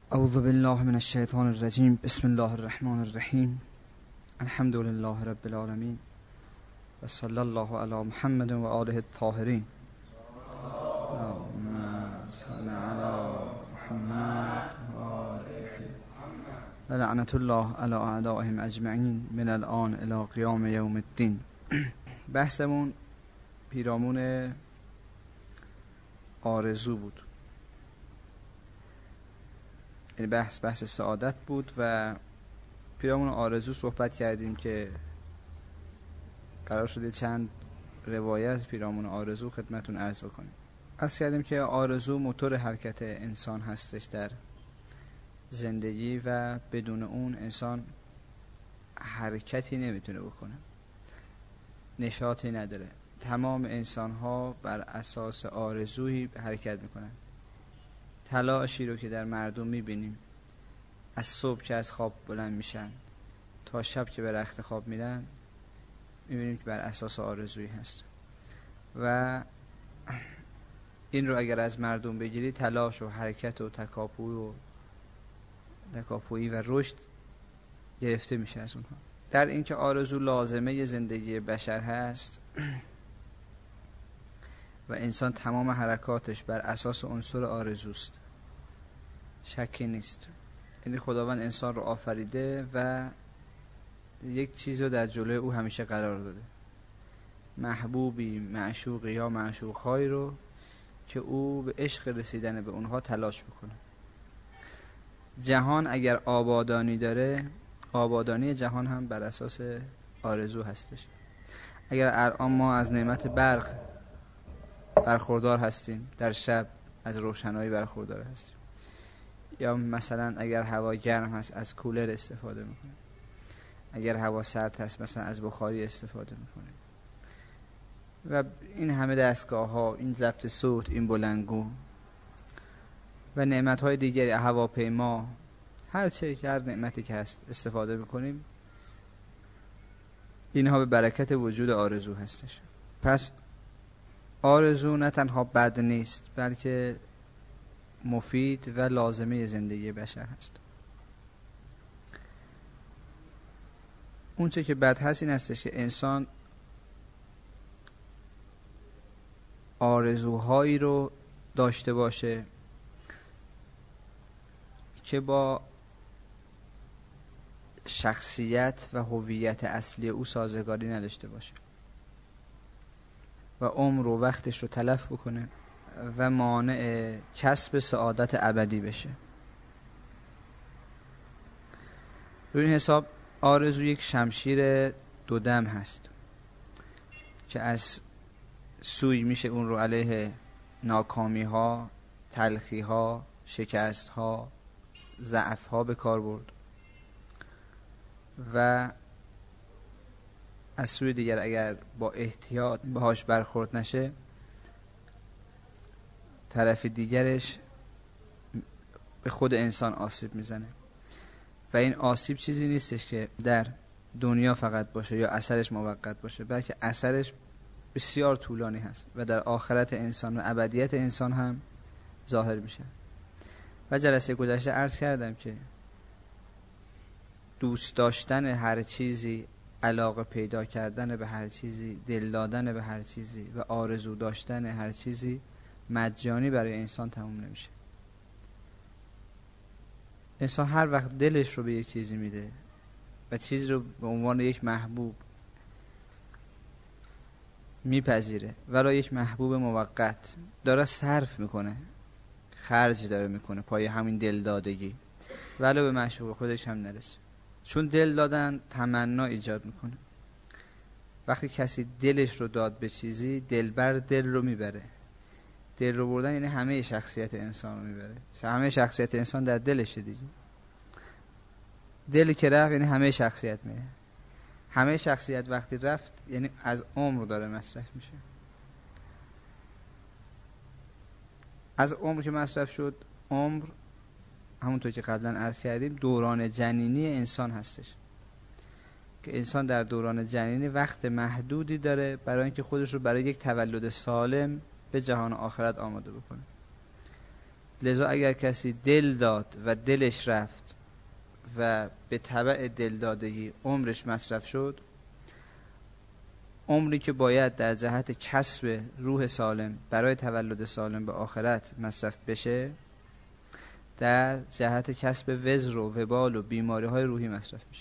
اعوذ بالله من الشیطان الرجیم. بسم الله الرحمن الرحیم. الحمد لله رب العالمین و صلی الله علی محمد و آله الطاهرین. اللهم صل علی محمد و آله و لعنت الله علی اعدائهم اجمعین من الان الی قیام یوم الدین. بحثمون پیرامون آرزو بود. یعنی بحث سعادت بود و پیرامون آرزو صحبت کردیم که قرار شده چند روایت پیرامون آرزو خدمتون عرض بکنیم. عرض کردیم که آرزو موتور حرکت انسان هستش در زندگی و بدون اون انسان حرکتی نمیتونه بکنه، نشاطی نداره. تمام انسان ها بر اساس آرزویی حرکت میکنن. تلاشی رو که در مردم میبینیم، از صبح که از خواب بلند میشن تا شب که به رخت خواب میرن، میبینیم که بر اساس آرزویی هست. و این رو اگر از مردم بگیری، تلاش و حرکت و تکاپویی و رشد گرفته میشه از اونها. در اینکه آرزو لازمه زندگی بشر هست و انسان تمام حرکاتش بر اساس عنصر آرزوست، شکی نیست. یعنی خداوند انسان رو آفریده و یک چیز رو در جلوی او همیشه قرار داده، محبوبی، معشوقی یا معشوقهایی رو که او به عشق رسیدن به اونها تلاش بکنه. جهان اگر آبادانی داره، آبادانی جهان هم بر اساس آرزو هستش. اگر الان ما از نعمت برق برخوردار هستیم، در شب از روشنایی برخوردار هستیم، یا مثلا اگر هوا گرم هست از کولر استفاده میکنیم، اگر هوا سرد هست مثلا از بخاری استفاده میکنیم، و این همه دستگاه ها، این ضبط صوت، این بلندگو و نعمت های دیگری، هواپیما، هر نعمتی که هست استفاده میکنیم، اینها به برکت وجود آرزو هستش. پس آرزو نه تنها بد نیست، بلکه مفید و لازمه زندگی بشر هست. اون چه که بد هست این هستش که انسان آرزوهایی رو داشته باشه که با شخصیت و هویت اصلی او سازگاری نداشته باشه و عمر و وقتش رو تلف بکنه و مانع کسب سعادت ابدی بشه. روی این حساب آرزو یک شمشیر دودم هست که از سوی میشه اون رو علیه ناکامی ها، تلخی ها، شکست ها، ضعف ها به کار برد، و از سوی دیگر اگر با احتیاط باهاش برخورد نشه، طرف دیگرش به خود انسان آسیب میزنه. و این آسیب چیزی نیستش که در دنیا فقط باشه یا اثرش موقت باشه، بلکه اثرش بسیار طولانی هست و در آخرت انسان و ابدیت انسان هم ظاهر میشه. و جلسه گذشته عرض کردم که دوست داشتن هر چیزی، علاقه پیدا کردن به هر چیزی، دل دادن به هر چیزی و آرزو داشتن هر چیزی مجانی برای انسان تموم نمیشه. انسان هر وقت دلش رو به یک چیزی میده و چیز رو به عنوان یک محبوب میپذیره، ولی یک محبوب موقت داره صرف میکنه، خرج داره میکنه پای همین دل دادگی، ولی به معشوق خودش هم نرسه. چون دل دادن تمنا ایجاد میکنه. وقتی کسی دلش رو داد به چیزی، دلبر دل رو میبره. دل رو بردن یعنی همه شخصیت انسان رو میبره. همه شخصیت انسان در دلشه دیگه. دل که رفت یعنی همه شخصیت میره. همه شخصیت وقتی رفت یعنی از عمر داره مصرف میشه. از عمر که مصرف شد، عمر همونطور که قبلا عرض کردیم دوران جنینی انسان هستش که انسان در دوران جنینی وقت محدودی داره برای اینکه خودش رو برای یک تولد سالم به جهان آخرت آماده بکنه. لذا اگر کسی دل داد و دلش رفت و به تبع دلدادگی عمرش مصرف شد، عمری که باید در جهت کسب روح سالم برای تولد سالم به آخرت مصرف بشه، در جهت کسب وزر و وبال و بیماری های روحی مصرف میشه.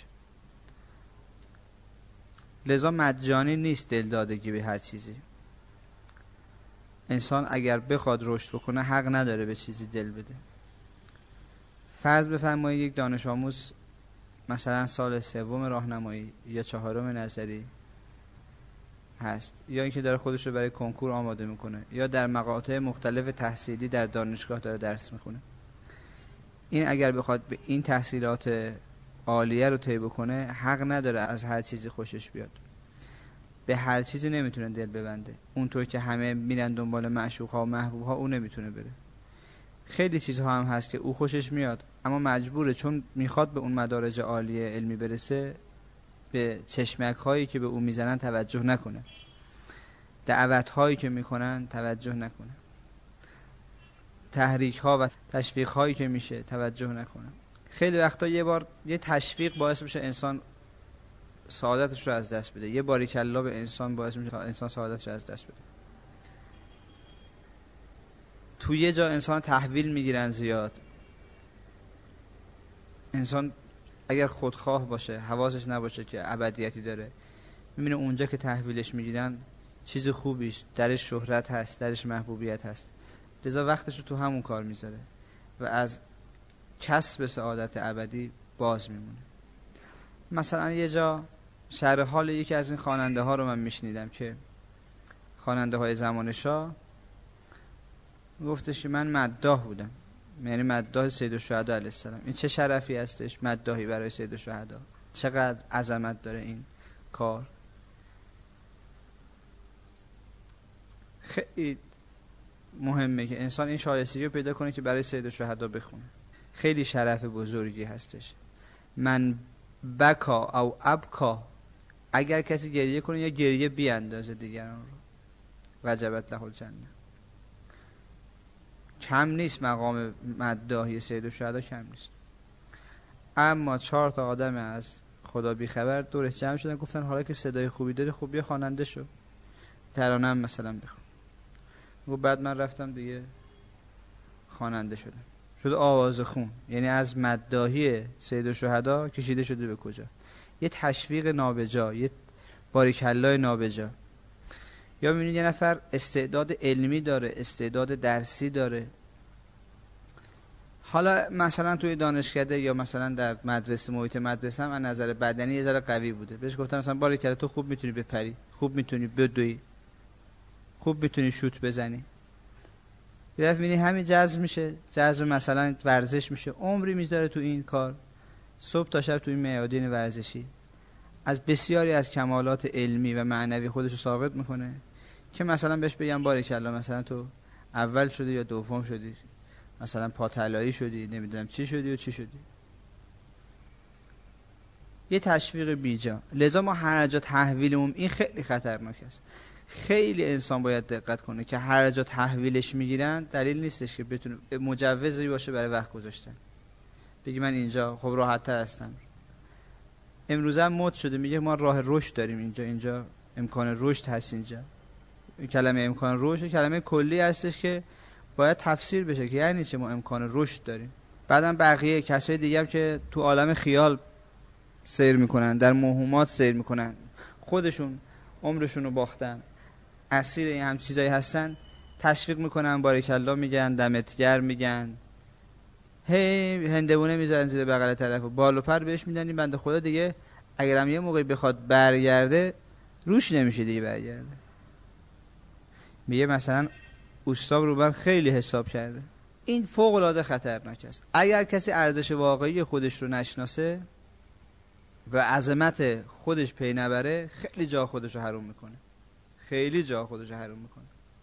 لذا مجانی نیست دلدادگی به هر چیزی. انسان اگر بخواد رشد بکنه حق نداره به چیزی دل بده. فرض بفرمایید یک دانش آموز مثلا سال 3 راهنمایی یا 4 نظری هست، یا اینکه داره خودش رو برای کنکور آماده میکنه، یا در مقاطع مختلف تحصیلی در دانشگاه داره درس میخونه. این اگر بخواد به این تحصیلات عالیه رو طی بکنه حق نداره از هر چیزی خوشش بیاد. به هر چیزی نمیتونه دل ببنده. اونطور که همه میرن دنبال معشوق‌ها و محبوب‌ها، او نمیتونه بره. خیلی چیزها هم هست که او خوشش میاد اما مجبوره، چون میخواد به اون مدارج عالیه علمی برسه، به چشمک هایی که به او میزنن توجه نکنه، دعوت هایی که میکنن توجه نکنه، تحریک ها و تشویق هایی که میشه توجه نکنه. خیلی وقتا یه تشویق باعث میشه انسان سعادتش رو از دست بده. یه باریکلا به انسان باعث میشه انسان سعادتش رو از دست بده. تو یه جا انسان تحویل میگیرن زیاد. انسان اگر خودخواه باشه، حواسش نباشه که ابدیتی داره، میبینه اونجا که تحویلش میگیرن چیز خوبیش درش شهرت هست، درش محبوبیت هست، لذا وقتش رو تو همون کار میذاره و از کسب سعادت ابدی باز میمونه. مثلا یه جا شرح حال یکی از این خواننده ها رو من میشنیدم که خواننده های زمان شاه گفتش که من مداح بودم، یعنی مداح سید الشهدا علیه السلام. این چه شرفی هستش، مداحی برای سید الشهدا، چقدر عظمت داره این کار. خیلی مهمه که انسان این شایستگی رو پیدا کنه که برای سید الشهدا بخونه. خیلی شرف بزرگی هستش. من بکا او ابکا، اگر کسی گریه کنه یا گریه بیاندازه دیگران رو، وجبت له الجنه. کم نیست مقام مداحی سید الشهدا، کم نیست. اما 4 آدم از خدا بی خبر دورش جمع شدن، گفتن حالا که صدای خوبی داری خب بیا خواننده شو، ترانه هم مثلا بخون. و بعد من رفتم دیگه خواننده شدم. شده آواز خون، یعنی از مداحی سید الشهدا کشیده شده به کجا؟ یه تشویق نابجا، یه باریکلای نابجا. یا میبینید یه نفر استعداد علمی داره، استعداد درسی داره، حالا مثلا توی دانشکده یا مثلا در مدرسه، محیط مدرسه هم از نظر بدنی یه ذره قوی بوده، بهش گفتن مثلا باریکلا تو خوب میتونی بپری، خوب میتونی بدوی، خوب میتونی شوت بزنی. یه دفعه میبینی همین جذب میشه، جذب مثلا ورزش میشه، عمری میذاره تو این کار، صبح تا شب تو این میادین ورزشی از بسیاری از کمالات علمی و معنوی خودش رو ثابت میکنه که مثلا بهش بگم باریکلا مثلا تو اول شدی یا دوم شدی، مثلا پاتلایی شدی، نمیدونم چی شدی و چی شدی. یه تشویق بیجا. لذا ما هر جا تحویلمون، این خیلی خطرناک است. خیلی انسان باید دقت کنه که هر جا تحویلش میگیرن دلیل نیستش که بتونه مجوزی باشه برای وقت گذاشتن. بگی من اینجا خب راحت تر هستم. امروزه هم مد شده میگه ما راه رشد داریم اینجا امکان رشد هست. اینجا کلمه امکان رشد کلمه کلی هستش که باید تفسیر بشه که یعنی چه ما امکان رشد داریم. بعدم بقیه کسای دیگه هم که تو عالم خیال سیر میکنن، در موهومات سیر میکنن، خودشون عمرشون رو باختن، اسیر این هم چیزایی هستن، تشویق میکنن، باریکلا میگن، دمتگر میگن، هی هندونه میذارن زیر بغل طرف و بال و پر بهش میدن. این بنده خدا دیگه اگرم یه موقعی بخواد برگرده روش نمیشه دیگه برگرده. میگه مثلا اوستاب رو من خیلی حساب کرده. این فوق العاده خطرناک است. اگر کسی ارزش واقعی خودش رو نشناسه و عظمت خودش پی نبره، خیلی جا خودش رو حروم میکنه، خیلی جا خودش رو حروم میکنه.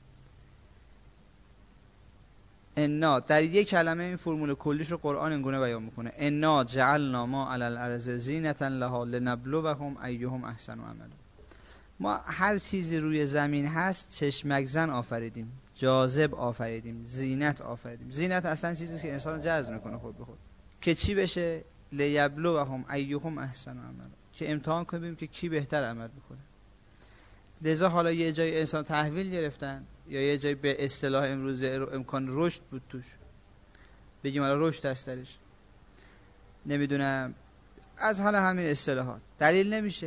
انا در یک کلمه این فرمول کلیش رو قرآن اینگونه بیان میکنه: انا جعلنا ما علی الارض زینة لها لنبلوهم ایهم احسن عملا. ما هر چیزی روی زمین هست چشمک زن آفریدیم، جاذب آفریدیم، زینت آفریدیم. زینت اصلا چیزی که انسان جذب میکنه خود به خود، که چی بشه؟ لیبلوهم ایهم احسن عملا، که امتحان کنیم که کی بهتر عمل میکنه. لذا حالا یه جای انسان تحویل گرفتن، یا یه جای به اصطلاح امروزه امکان رشد بود توش، بگیم حالا رشد هست درش، نمیدونم، از حالا همین اصطلاحات دلیل نمیشه.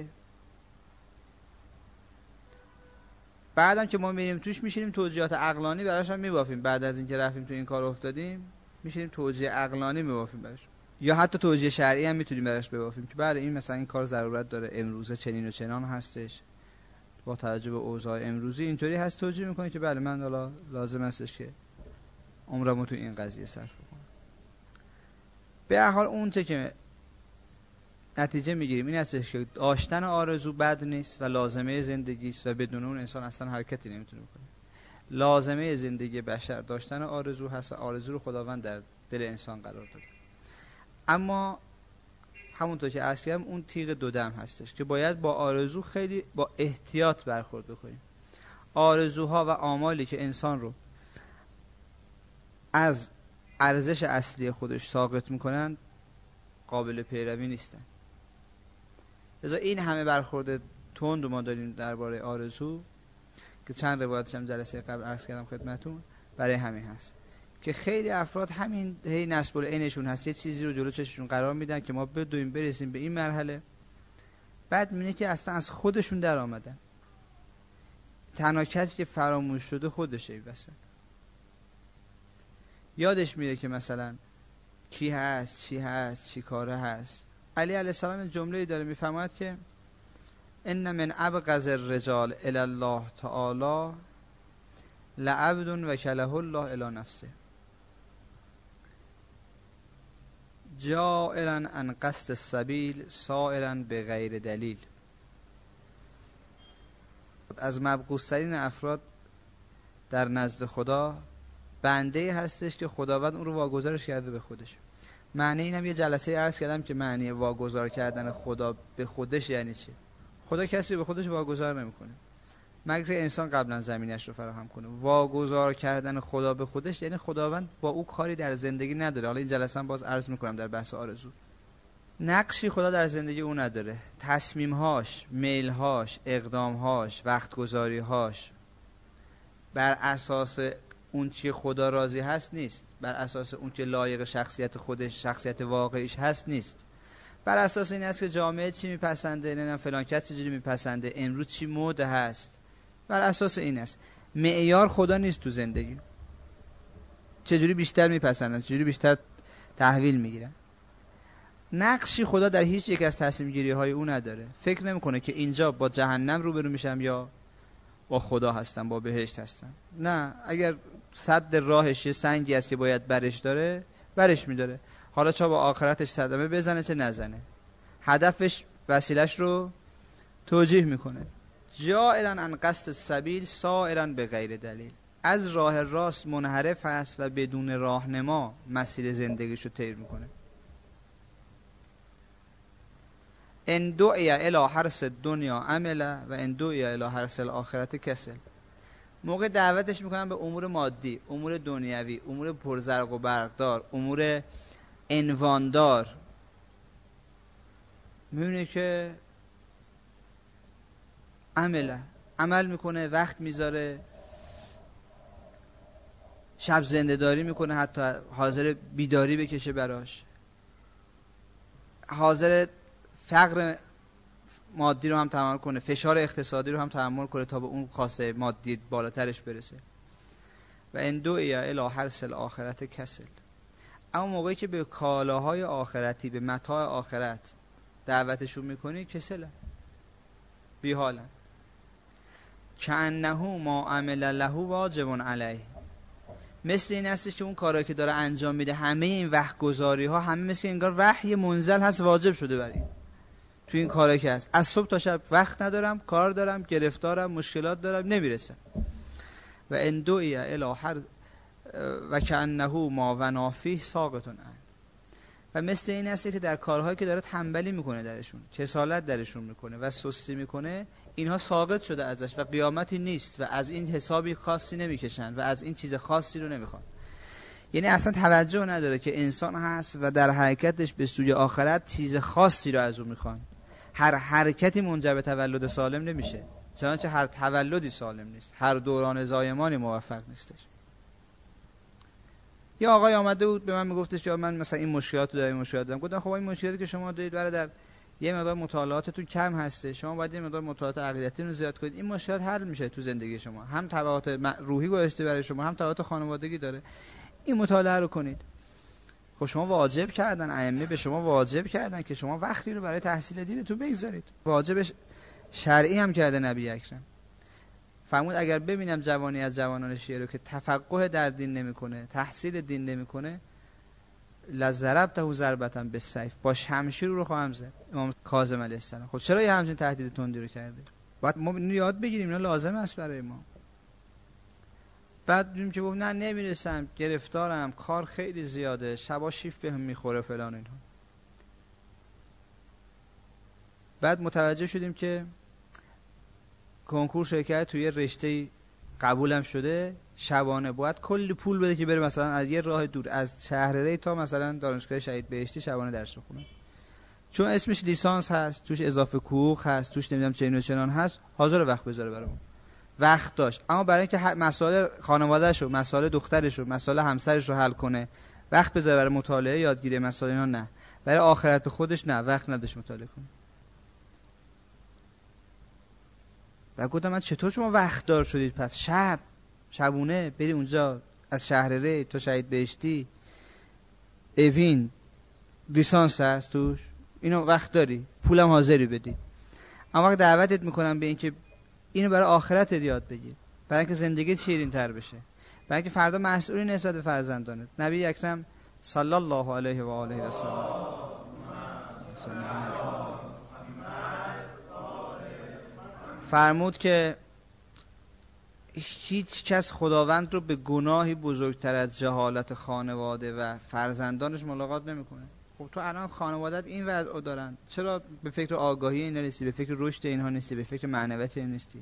بعدم که ما میریم توش میشینیم توجیهات عقلانی براش هم میبافیم. بعد از اینکه رفتیم تو این کار افتادیم میشینیم توجیه عقلانی میبافیم براش، یا حتی توجیه شرعی هم میتونیم براش ببافیم که بله این مثلا این کار ضرورت داره، امروزه چنین و چنان هستش، با توجه به اوضاع امروزی اینطوری هست. توجیه میکنه که بله من حالا لازم هستش که عمرمو تو این قضیه صرف کنم. به هر حال اون که نتیجه میگیریم این هستش که داشتن آرزو بد نیست و لازمه زندگی است و بدون اون انسان اصلا حرکتی نمیتونه بکنه. لازمه زندگی بشر داشتن آرزو هست و آرزو رو خداوند در دل انسان قرار داده. اما همونطور که عرض کردم اون تیغ دودم هستش که باید با آرزو خیلی با احتیاط برخورد بکنیم. آرزوها و آمالی که انسان رو از ارزش اصلی خودش ساقط میکنن قابل پیروی نیستن. لذا این همه برخورد تند ما داریم درباره آرزو که چند روایتش هم جلسه قبل عرض کردم خدمتون، برای همین هست که خیلی افراد همین هی نسب العینشون هست، یه چیزی رو جلو چشمشون قرار میدن که ما بدویم برسیم به این مرحله، بعد میبینه که اصلا از خودشون در آمدن. تنها کسی که فراموش شده خودشه این وسط. یادش میره که مثلا کی هست، چی هست، چی کاره هست. علی علیه السلام جمله‌ای داره میفرماید که ان من ابغض الرجال الی الله تعالی لعبد وکله الله الی نفسه جائرا عن قصد السبیل سائرا بغیر دلیل. از مبغوض‌ترین افراد در نزد خدا بنده هستش که خداوند اون رو واگذارش کرده به خودش. معنی اینم یه جلسه عرض کردم که معنی واگذار کردن خدا به خودش یعنی چی. خدا کسی به خودش واگذار نمیکنه مگر انسان قبلا زمینش رو فراهم کنه. واگذار کردن خدا به خودش یعنی خداوند با او کاری در زندگی نداره. حالا این جلسه هم باز عرض میکنم در بحث آرزو، نقشی خدا در زندگی او نداره. تصمیمهاش، میلهاش، اقدامهاش، وقتگذاریهاش بر اساس اون چی خدا راضی هست نیست، بر اساس اون که لایق شخصیت خودش، شخصیت واقعیش هست نیست، بر اساس این است که جامعه چی میپسنده، نمیدونم فلان کس چجوری میپسنده، امروز چی مد هست، بر اساس این است. معیار خدا نیست تو زندگی. چجوری بیشتر میپسندن، چجوری بیشتر تحویل میگیرن. نقشی خدا در هیچ یک از تصمیم گیری های او نداره. فکر نمیکنه که اینجا با جهنم روبرو میشم یا با خدا هستم، با بهشت هستم. نه، اگر صد راهش یه سنگی است که باید برش داره، برش میداره. حالا چه با آخرتش صدمه بزنه چه نزنه، هدفش وسیلش رو توجیه میکنه. جائرا عن قصد السبیل سائرا بغیر دلیل، از راه راست منحرف است و بدون راهنما مسیر زندگیشو طی میکنه. ان دعی الی حرث الدنیا عمل و ان دعی الی حرث الاخرت کسل. موقع دعوتش میکنن به امور مادی، امور دنیوی، امور پرزرق و برقدار، امور عنواندار، میبینه که عمل میکنه، وقت میذاره، شب زنده داری میکنه، حتی حاضر بیداری بکشه براش، حاضر فقر مادی رو هم تحمل کنه، فشار اقتصادی رو هم تحمل کنه تا به اون خواسته مادی بالاترش برسه. و ان دعی الی حرث الاخرت کسل. اما موقعی که به کالاهای آخرتی، به متاع آخرت دعوتشون میکنی، کسله، بیحالن. کأنه ما عمل له واجب علیه. مثل این هستش که اون کارایی که داره انجام میده، همه این وقت گذاری ها، همه مثل انگار وحی منزل هست، واجب شده برای این. تو این کارایی که هست، از صبح تا شب وقت ندارم، کار دارم، گرفتارم، مشکلات دارم، نمیرسم. و ان دعی الی هر و کأنه ما ونافیه ساقط عن. و مثل این هست که در کارهایی که داره تنبلی میکنه درشون، کسالت درشون میکنه و سستی میکنه، اینها ساقط شده ازش و قیامتی نیست و از این حسابی خاصی نمیکشن و از این چیز خاصی رو نمیخوان. یعنی اصلا توجه نداره که انسان هست و در حرکتش به سوی آخرت چیز خاصی رو از اون میخوان. هر حرکتی منجر به تولد سالم نمیشه، چنانچه هر تولدی سالم نیست، هر دوران زایمانی موفق نیستش. یه آقای آمده بود به من میگفتش که من مثلا این مشکلات رو دارم، این مشکلات دارم. گفتم خب این مشکلاتی که شما دارید برادر یه مقدار مطالعاتتون کم هسته، شما باید یه مقدار مطالعات عقیدتی رو زیاد کنید، این مشکلات حل میشه تو زندگی شما. هم تبعات روحی گذاشته برای شما، هم تبعات خانوادگی داره، این مطالعه رو کنید. خب شما واجب کردن، ائمه به شما واجب کردن که شما وقتی رو برای تحصیل دینتون بگذارید، واجب شرعی هم کرده نبی اکرم. فرمود اگر ببینم جوانی از جوانان شیعه رو که تفقه در دین نمیکنه، تحصیل دین نمیکنه، لضربته ضربة بالسیف، با شمشیر رو خواهم زد. امام کاظم علیه السلام. خب چرا یه همچین تهدید تندی رو کرده؟ باید ما اینو یاد بگیریم، اینا لازم است برای ما. بعد دیدیم که گفت نه نمیرسم، گرفتارم، کار خیلی زیاده، شبا شیفت بهم میخوره فلان اینها. بعد متوجه شدیم که کنکور شرکت توی رشته قبولم شده، شبانه باید کلی پول بده که بره مثلا از یه راه دور از شهر ری تا مثلا دانشگاه شهید بهشتی شبانه درس بخونه. چون اسمش لیسانس هست، توش اضافه حقوق هست، توش نمیدونم چه اینو چنان هست، حاضر وقت بذاره برام. وقت داشت، اما برای اینکه مسائل خانواده‌شو، مسائل دخترشو، مسائل همسرشو حل کنه، وقت بذاره برای مطالعه، یادگیری مسائل اینا نه. برای آخرت خودش نه، وقت نداشت مطالعه کنه. و گفتم من چطور شما وقت دار شدید پس شبونه بری اونجا از شهر ری تا شهید بهشتی، اوین لیسانس هست توش، اینو وقت داری، پولم حاضری بدی. اما وقت دعوتت میکنم به این که اینو برای آخرت یاد بگیر، برای اینکه زندگیت شیرین تر بشه، برای اینکه فردا مسئولی نسبت به فرزندانت. نبی اکرم صلی الله علیه و آله و سلم فرمود که هیچ کس خداوند رو به گناهی بزرگتر از جهالت خانواده و فرزندانش ملاقات نمیکنه. خب تو الان خانوادت این وضع دارن، چرا به فکر آگاهی اینا نیستی، به فکر رشد اینها نیستی، به فکر معنویت این نیستی؟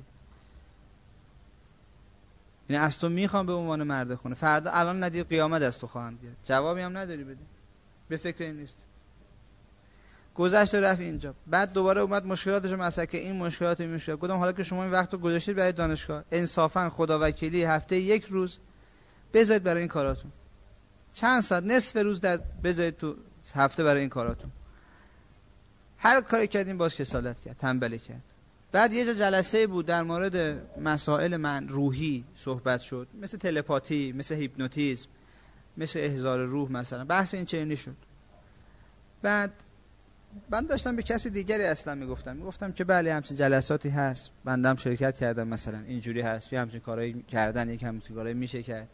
یعنی از تو میخوام به عنوان مرد خونه، فردا الان ندی قیامت از تو خواهند گرفت، جوابی هم نداری بدی، به فکر این نیست. گذشت و رفت اینجا، بعد دوباره اومد مشکلاتش رو مطرح که این مشکلات میشه. گفتم حالا که شما این وقت رو گذاشتید برای دانشگاه، انصافا خداوکیلی هفته یک روز بذارید برای این کاراتون، چند ساعت، نصف روز در بذارید تو هفته برای این کاراتون. هر کاری کردیم باز کسالت کرد، تنبلی کرد. بعد یه جلسه بود در مورد مسائل من روحی صحبت شد، مثل تلپاتی، مثل هیپنوتیزم، مثل احضار روح، مثلا بحث این چنینی شد. بعد من داشتم به کسی دیگری اصلا میگفتم که بله همچین جلساتی هست، بنده هم شرکت کردم، مثلا اینجوری هست، یا همچین کارهایی کردن، یک همچین کارهایی میشه کرد.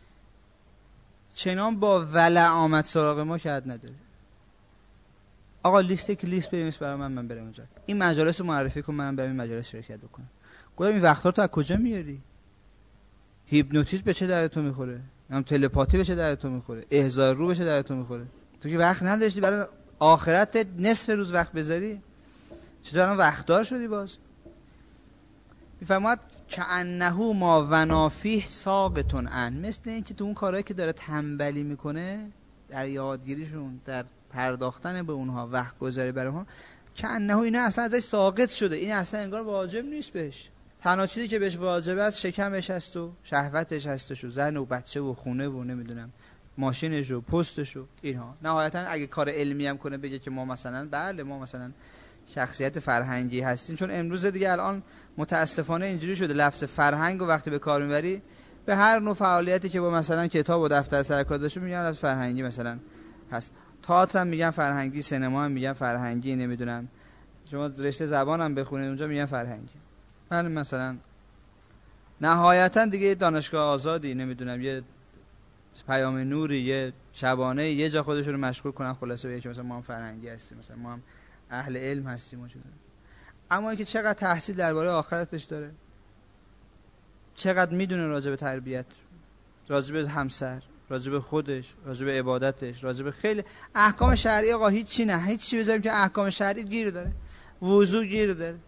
چنان با ولع آمد سراغ ما که حد نداره. آقا لیست بنویس برای من برم اونجا، این مجالس رو معرفی کن، منم برم این مجالس شرکت بکنم. گفتم این وقتا تو از کجا میاری؟ هیپنوتیزم به چه درد میخوره؟ هم تلپاتی به چه درد میخوره؟ احضار روح به چه درد میخوره؟ تو که وقت نداشتی برای آخرت نصف روز وقت بذاری، چطور الان وقتدار شدی باز؟ میفرماد کأنه ما ونافیه ساقطون عن، مثل این که تو اون کارهایی که داره تنبلی میکنه در یادگیریشون، در پرداختن به اونها، وقت گذاری برای اونها، کأنه اینا اصلا ازش ساقط شده، این اصلا انگار واجب نیست بهش. تنها چیزی که بهش واجبه است شکمش هست و شهوتش هستش و زن و بچه و خونه و نمیدونم ماشینش و پستش و اینها. نهایتا اگه کار علمی هم کنه بگه که ما مثلا بله ما مثلا شخصیت فرهنگی هستیم، چون امروز دیگه الان متاسفانه اینجوری شده لفظ فرهنگ و وقتی به کار میبری به هر نوع فعالیتی که با مثلا کتاب و دفتر سر کار داشته میگن از فرهنگی مثلا هست. تئاتر هم میگن فرهنگی، سینما هم میگن فرهنگی، نمیدونم شما رشته زبان هم بخونید اونجا میگن فرهنگی. من مثلا نهایتا دیگه دانشگاه آزادی، نمیدونم یه پیام نوری، یه شبانه، یه جا خودشون رو مشغول کنن، خلاصه بگه که مثلا ما هم فرهنگی هستیم، مثلا ما هم اهل علم هستیم و چیزا. اما اینکه چقدر تحصیل درباره آخرتش داره، چقدر میدونه راجع به تربیت، راجع به همسر، راجع به خودش، راجع به عبادتش، راجع به خیلی احکام شرعی. آقا هیچ چی نه، هیچ چی بذاریم که احکام شرعی گیر داره، وضو گیر داره،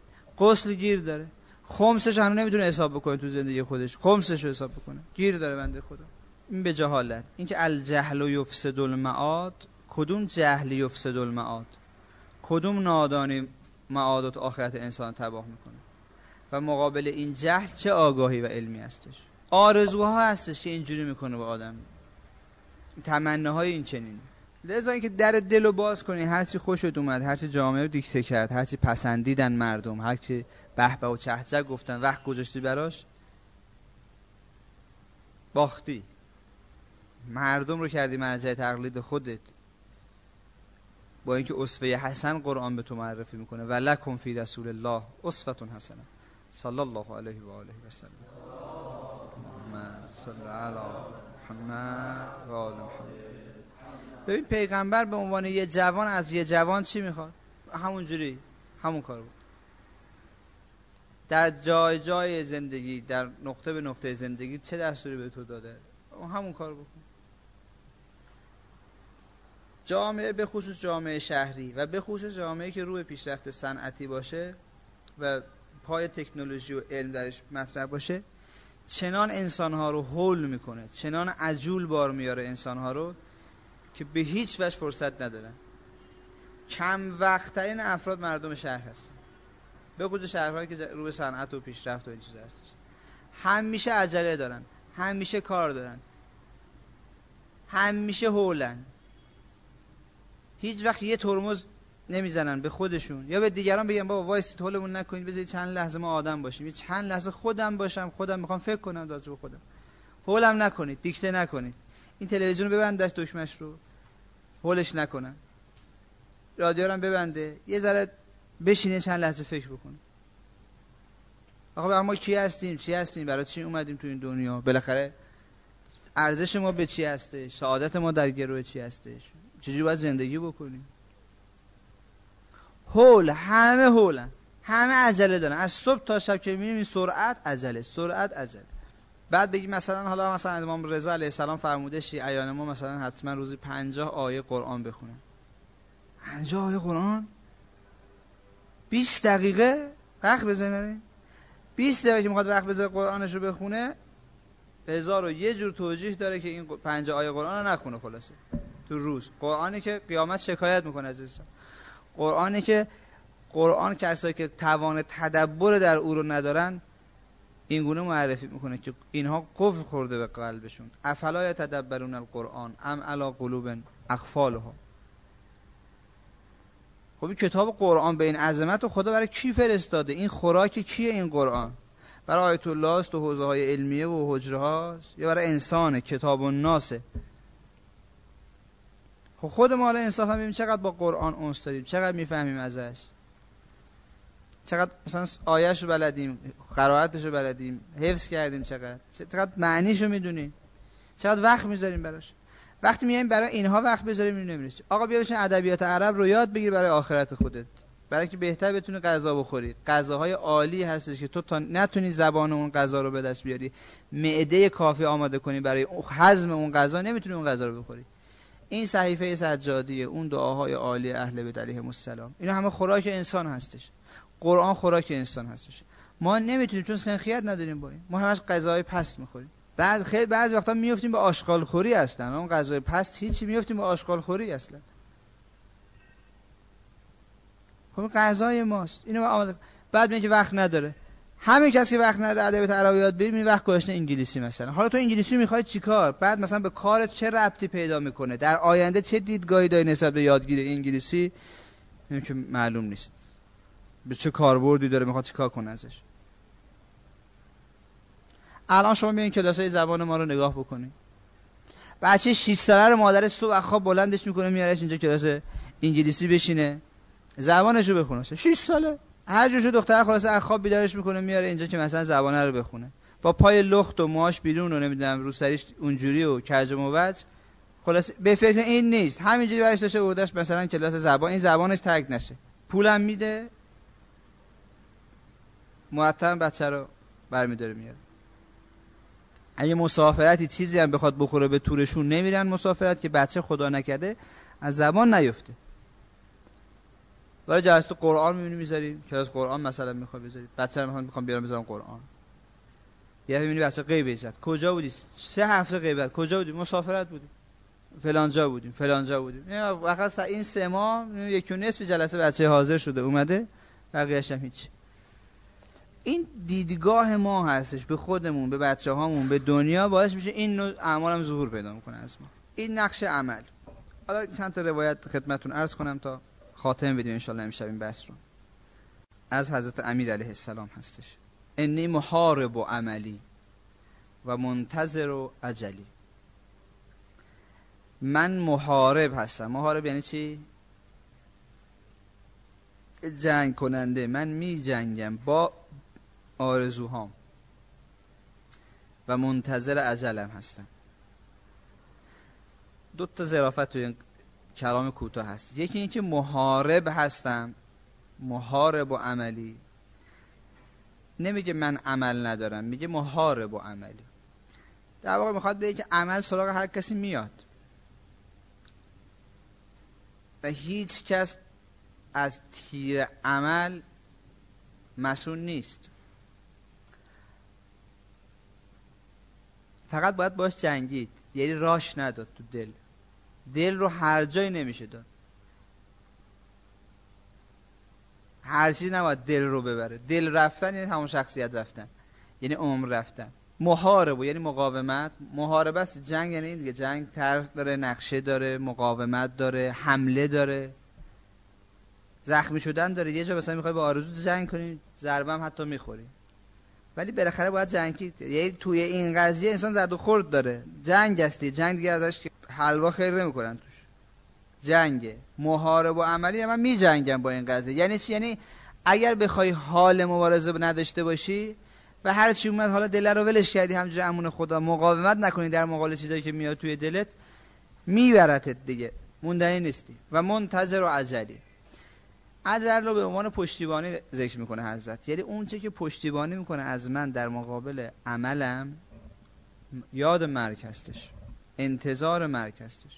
غسل گیر داره، خمسش هنوز نمیتونه حساب بکنه تو زندگی خودش، خمسش رو حساب بکنه، گیر داره بنده خدا. این به جهالت. این که الجهل یفسد المعاد، کدوم جهل یفسد المعاد؟ کدوم نادانی معاد و آخرت انسان تباه میکنه؟ و مقابل این جهل چه آگاهی و علمی هستش؟ آرزوها هستش که اینجوری میکنه با آدم، تمناهای این چنین. لذا اینکه در دلو باز کنی، هرچی خوشت اومد، هرچی جامعه رو دیکته کرد، هرچی پسندیدن مردم، هرچی به به و چه چه گفتن، وقت گذاشتی براش، باختی. مردم رو کردی مرجع تقلید خودت، با اینکه اسوه حسن قرآن به تو معرفی میکنه ولکم فی رسول الله اسوة حسنه صلی الله علیه و آله و سلم. صلی علی محمد و آل محمد. ببین پیغمبر به عنوان یه جوان از یه جوان چی میخواد؟ همونجوری همون کار بود. در جای جای زندگی، در نقطه به نقطه زندگی چه دستوری به تو داده؟ همون کار بکن. جامعه به خصوص جامعه شهری و به خصوص جامعه که روی پیشرفت صنعتی باشه و پای تکنولوژی و علم درش مطرح باشه، چنان انسانها رو هول میکنه، چنان عجول بار میاره انسانها رو که به هیچ وجه فرصت ندارن. کم وقت‌ترین افراد مردم شهر هستن، به خصوص شهرهایی که رو به صنعت و پیشرفت و این چیزا هستش. همیشه عجله دارن، همیشه کار دارن، همیشه هولن، هیچ وقت یه ترمز نمیزنن به خودشون یا به دیگران بگن بابا وایسید هولمون نکنید، بذارید چند لحظه ما آدم باشیم، یه چند لحظه خودم باشم، خودم میخوام فکر کنم راجع به خودم. هولم نکنید، دیکته نکنید، این تلویزیون رو ببند دست دکمه‌اش رو، هولش نکنن، رادیو رو ببنده، یه ذره بشینه چند لحظه فکر بکنه. آقا ما کی هستیم، چی هستیم، برای چی اومدیم تو این دنیا، بالاخره ارزش ما به چی هستش، سعادت ما در گروه چی هستش، چجوری باید زندگی بکنیم. هول، همه هولن، همه عجله دارن، از صبح تا شب که میبینیم سرعت عجله، سرعت عجله. بعد بگی مثلا حالا مثلا امام رضا علیه السلام فرموده شیعیان ما مثلا حتما روزی 50 آیه قرآن بخونن. 50 آیه قرآن 20 دقیقه وقت بزنه، 20 دقیقه که میخواد وقت بذاره قرآنش رو بخونه، 1001 جور توجیه داره که این 50 آیه قرآن رو نخونه. خلاصه تو روز قرآنی که قیامت شکایت میکنه از انسان، قرآنی که قرآن کسایی که توان تدبر در او رو ندارن این گونه معرفی میکنه که اینها قفل خورده به قلبشون. افلا یتدبرون القرآن ام علی قلوب اقفالها. خب این کتاب قرآن به این عظمت و خدا برای کی فرستاده؟ این خوراک کیه این قرآن؟ برای آیت الله است و حوزه های علمیه و حجره هاست یا برای انسانه؟ کتاب الناسه. خب خود ما الان انصافا ببینیم چقدر با قرآن انس داریم، چقدر میفهمیم ازش، چقدر مثلا آیه‌شو بلدیم، قرائتشو بلدیم، حفظ کردیم، چقدر معنیشو میدونیم، چقدر وقت میذاریم براش. وقتی میایم برای اینها وقت بذاریم نمی‌رسیم. آقا بیا بشین ادبیات عرب رو یاد بگیر برای آخرت خودت، برای که بهتر بتونی غذا بخوری. غذاهای عالی هستش که تو تا نتونی زبان اون غذا رو به دست بیاری، معده کافی آماده کنی برای هضم اون غذا، نمیتونی اون غذا رو بخوری. این صحیفه سجادیه، اون دعاهای عالی اهل بیت علیهم السلام، اینا همه خوراک انسان هستش. قرآن خوراک انسان هستش. ما نمیتونیم چون سنخیت نداریم با این، ما همش غذای پست میخوریم. بعضی وقتا میافتیم به آشغال خوری اصلا، اون غذای پست هیچی، میافتیم به آشغال خوری اصلا. خب غذای ماست، اینو آماده. بعد میگه وقت نداره. همه کسی وقت نداره ادبیات عربی یاد بگیره، می وقت گذاشته انگلیسی مثلا. حالا تو انگلیسی میخوای چیکار؟ بعد مثلا به کارت چه ربطی پیدا میکنه؟ در آینده چه دیدگاهی داری نسبت به یادگیری انگلیسی؟ اینو که معلوم نیست. به چه کاربردی داره، میخواد چیکار کنه ازش. الان شما بیاین کلاسای زبان ما رو نگاه بکنید. بچه 6 ساله رو مادر صبح خواب بلندش میکنه میارهش اینجا کلاس انگلیسی بشینه زبانش رو بخونه. 6 ساله هر جوشو دختر خلاص از خواب بیدارش میکنه میاره اینجا که مثلا زبانه رو بخونه، با پای لخت و موهاش بیرون و نمیدونم رو سریش اونجوری و کج و موج. خلاص به فکر این نیست، همینجوری برش داشته بردش مثلا کلاس زبان، این زبانش تگ نشه، پولم میده، مرتب بچه رو برمی‌داره میاره. اگه مسافرتی چیزی هم بخواد بخوره به تورشون نمیرن مسافرت که بچه خدا نکرده از زبان نیفته. برای جلسه قرآن می‌بینی می‌ذاریم، کلاس قرآن مثلا می‌خوای بذاری، بچه‌ها می‌خوام بیارم بذارم قرآن. یا می‌بینی بچه غیبه زد. کجا بودی؟ 3 هفته غیبت. کجا بودی؟ مسافرت بودیم. فلان جا بودیم، فلان جا بودیم. فقط این 3 ماه 1.5 جلسه بچه حاضر شده اومده، بقیه‌اش هم هیچ. این دیدگاه ما هستش به خودمون، به بچه‌هامون، به دنیا، باعث میشه این نوع اعمال هم ظهور پیدا میکنه از ما. این نقش عمل. حالا چند تا روایت خدمتتون عرض کنم تا خاتمه بدیم ان شاء الله امشب این بحث رو. از حضرت امیر علیه السلام هستش: انی محارب و عملی و منتظر و اجلی. من محارب هستم. محارب یعنی چی؟ جنگ کننده. من می جنگم با آرزوهام و منتظر اجلم هستم. 2 تا ظرافت توی این کلام کوتاه هست. یکی این که محارب هستم، محارب و عملی. نمیگه من عمل ندارم، میگه محارب و عملی. در واقع میخواد بگه که عمل سراغ هر کسی میاد و هیچ کس از تیر عمل مسئول نیست. فقط باید باش جنگید، یعنی راش نداد تو دل. دل رو هر جایی نمیشه داد. هر چیز نباید دل رو ببره. دل رفتن یعنی همون شخصیت رفتن، یعنی عمر رفتن. محارب یعنی مقاومت. محاربه است جنگ، یعنی این دیگه. جنگ طرح داره، نقشه داره، مقاومت داره، حمله داره، زخمی شدن داره. یه جا مثلا میخوای با آرزو جنگ کنی، ضربه هم حتی میخوری، ولی بالاخره باید جنگید. یعنی توی این قضیه انسان زد و خورد داره. جنگ هستی، جنگ دیگه ازش که حلوا خیر نمیکنن توش. جنگه. محارب و عملی من میجنگم با این قضیه. یعنی چی؟ یعنی اگر بخوای حال مبارزه نداشته باشی و هر چی اومد حالا دل رو ولش کردی همونجوری امون خدا، مقاومت نکنی در مقابل چیزایی که میاد توی دلت، میبرتت دیگه، موندنی نیستی. و منتظر و اجلی. اجل رو به عنوان پشتیبانی ذکر میکنه حضرت، یعنی اون چه که پشتیبانی میکنه از من در مقابل عملم، یاد مرگ هستش، انتظار مرگ هستش.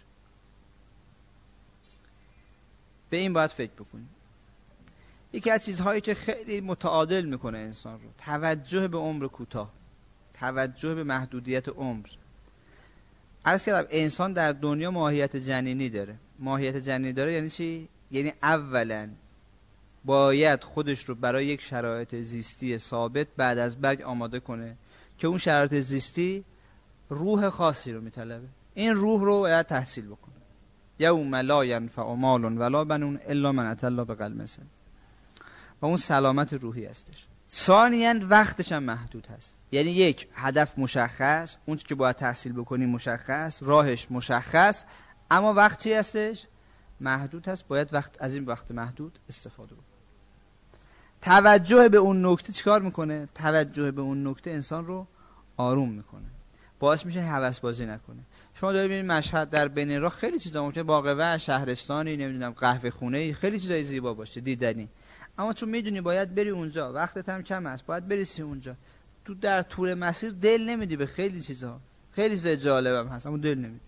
به این باید فکر بکنیم. یکی از چیزهایی که خیلی متعادل میکنه انسان رو، توجه به عمر کوتاه، توجه به محدودیت عمر. عرض کردم انسان در دنیا ماهیت جنینی داره. ماهیت جنینی داره یعنی چی؟ یعنی اولا باید خودش رو برای یک شرایط زیستی ثابت بعد از مرگ آماده کنه که اون شرایط زیستی روح خاصی رو میطلبه. این روح رو باید تحصیل بکنه. یوم لا ینفع مال ولا بنون الا من اتى الله بقلب سلیم. و اون سلامت روحی هستش. ثانیاً وقتش هم محدود هست. یعنی یک، هدف مشخص، اون چیزی که باید تحصیل بکنی مشخص، راهش مشخص، اما وقتی هستش محدود هست. باید از این وقت محدود استفاده بکنی. توجه به اون نکته چیکار میکنه؟ توجه به اون نکته انسان رو آروم میکنه، باعث میشه هوس بازی نکنه. شما دارید ببینید مشهد در بین راه خیلی چیزا ممکنه، باغ شهرستانی، نمیدونم قهوه خونه، خیلی چیزای زیبا باشه دیدنی، اما چون میدونی باید بری اونجا، وقتت هم کم است، باید برسی اونجا، تو در طول مسیر دل نمیدی به خیلی چیزا. خیلی چیزای جالبم هست اما دل نمیدی،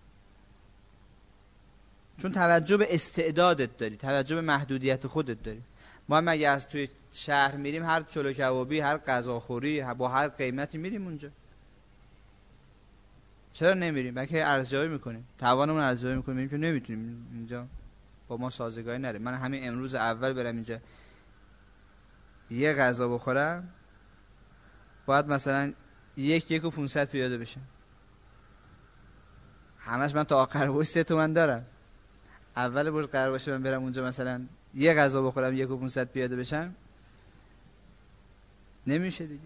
چون توجه به استعدادت داری، توجه به محدودیت خودت داری. ما هم اگه از توی شهر میریم، هر چلو کبابی، هر غذاخوری، با هر قیمتی میریم اونجا. چرا نمیریم؟ بلکه ارزیابی میکنیم، توانمون ارزیابی میکنیم، میگیم که نمیتونیم اینجا با ما سازگاری نره. من همین امروز اول برم اینجا یه غذا بخورم، باید مثلا 1,500 پیاده بشم. همش من تا آخر باش 3 تومن دارم. اول برج قرار باشه من برم اونجا مثلا یه غذا بخورم 1,500 پیاده بشم، نمیشه دیگه.